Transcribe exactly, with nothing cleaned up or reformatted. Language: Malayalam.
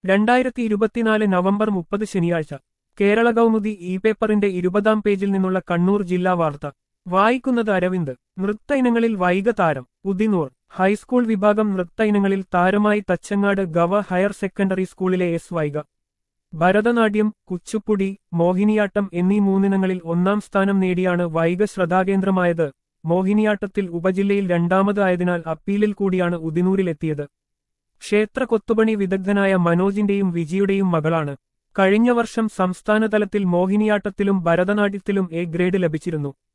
രണ്ടായിരത്തി ഇരുപത്തിനാല് നവംബർ മുപ്പത് ശനിയാഴ്ച കേരള കൗമുദി ഇ പേപ്പറിന്റെ ഇരുപതാം പേജിൽ നിന്നുള്ള കണ്ണൂർ ജില്ലാ വാർത്ത വായിക്കുന്നത് അരവിന്ദ്. നൃത്ത ഇനങ്ങളിൽ വൈഗ താരം ഉദിനൂർ. ഹൈസ്കൂൾ വിഭാഗം നൃത്ത ഇനങ്ങളിൽ താരമായി തച്ചങ്ങാട് ഗവ ഹയർ സെക്കൻഡറി സ്കൂളിലെ എസ് വൈഗ. ഭരതനാട്യം, കുച്ചുപ്പുടി, മോഹിനിയാട്ടം എന്നീ മൂന്നിനങ്ങളിൽ ഒന്നാം സ്ഥാനം നേടിയാണ് വൈഗ ശ്രദ്ധാകേന്ദ്രമായത്. മോഹിനിയാട്ടത്തിൽ ഉപജില്ലയിൽ രണ്ടാമത് ആയതിനാൽ അപ്പീലിൽ കൂടിയാണ് ഉദിനൂരിലെത്തിയത്. ക്ഷേത്ര കൊത്തുപണി വിദഗ്ധനായ മനോജിന്റെയും വിജിയുടെയും മകളാണ്. കഴിഞ്ഞ വർഷം സംസ്ഥാനതലത്തിൽ മോഹിനിയാട്ടത്തിലും ഭരതനാട്യത്തിലും എ ഗ്രേഡ് ലഭിച്ചിരുന്നു.